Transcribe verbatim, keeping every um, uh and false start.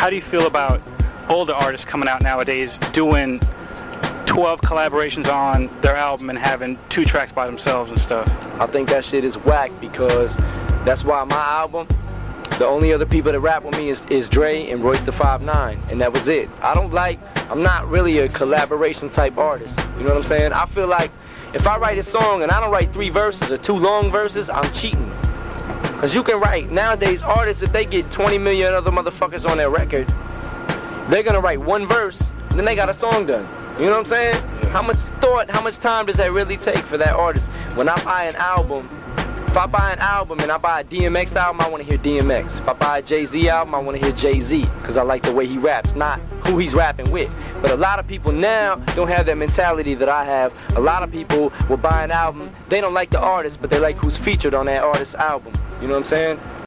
how do you feel about older artists coming out nowadays doing twelve collaborations on their album and having two tracks by themselves and stuff? I think that shit is whack because that's why my album, the only other people that rap with me is, is Dre and Royce the five nine, and that was it. I don't like, I'm not really a collaboration type artist. You know what I'm saying? I feel like if I write a song and I don't write three verses or two long verses, I'm cheating. Because you can write, nowadays artists, if they get twenty million other motherfuckers on their record, they're going to write one verse, and then they got a song done. You know what I'm saying? Yeah. How much thought, how much time does that really take for that artist? When I buy an album, if I buy an album and I buy a D M X album, I want to hear D M X. If I buy a Jay-Z album, I want to hear Jay-Z, because I like the way he raps, not who he's rapping with. But a lot of people now don't have that mentality that I have. A lot of people will buy an album, they don't like the artist, but they like who's featured on that artist's album. You know what I'm saying?